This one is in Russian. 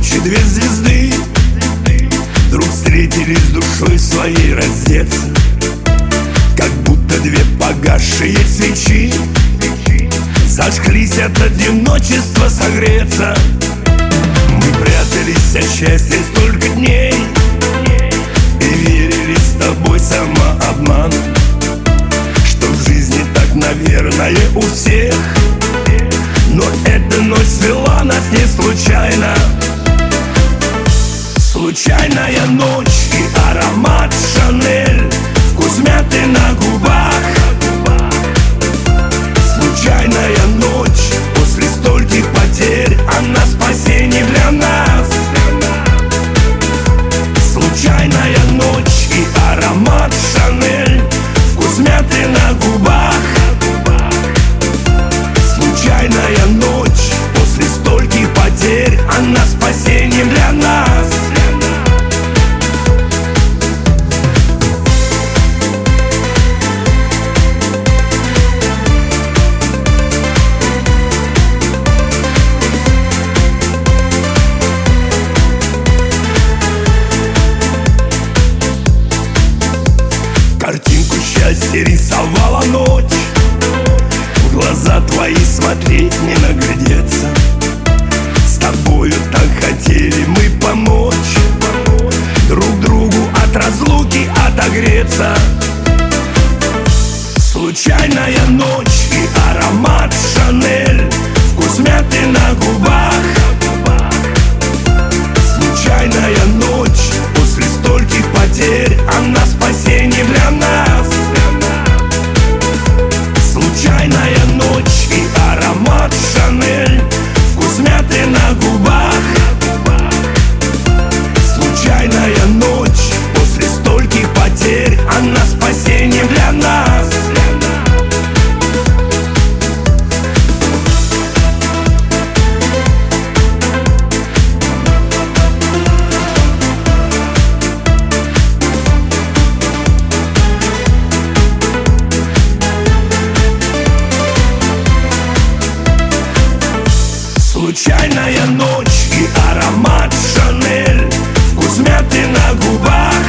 ночи две звезды вдруг встретились душой своей раздеться, как будто две погасшие свечи зажглись от одиночества согреться. Мы прятались от счастья столько дней и верили с тобой самообман, что в жизни так, наверное, у всех. Но эта ночь свела нас не случайно. Случайная ночь и аромат Шанель, вкус мяты на губах. Случайная ночь после стольких потерь, она спасение для нас. Случайная ночь и аромат Шанель, вкус мяты на губах. Случайная ночь после стольких потерь, она спасение для нас. Картинку счастья рисовала ночь, в глаза твои смотреть не наглядеться. С тобою так хотели мы помочь друг другу от разлуки отогреться. Случайная ночь и аромат Шанель, вкус мяты на губах. Случайная ночь после стольких потерь, она спасение для нас. Случайная ночь и аромат Шанель, вкус мяты на губах. Случайная ночь после стольких потерь, она спасение для нас. Случайная ночь и аромат Шанель, вкус мяты на губах.